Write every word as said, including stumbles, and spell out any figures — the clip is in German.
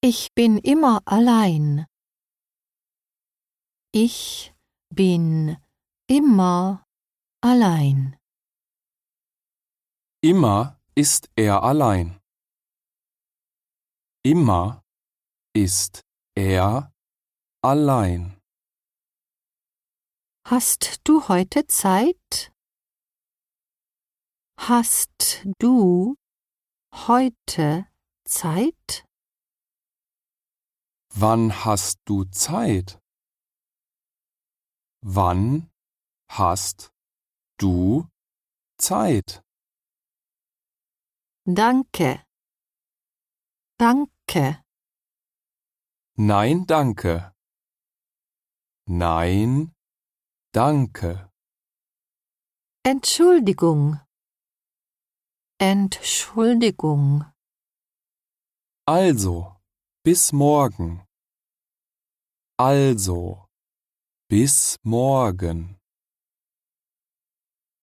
Ich bin immer allein. Ich bin immer allein. Immer ist er allein. Immer ist er allein. Hast du heute Zeit? Hast du heute Zeit? Wann hast du Zeit? Wann hast du Zeit? Danke. Danke. Nein, danke. Nein, danke. Entschuldigung. Entschuldigung. Also, bis morgen. Also, bis morgen.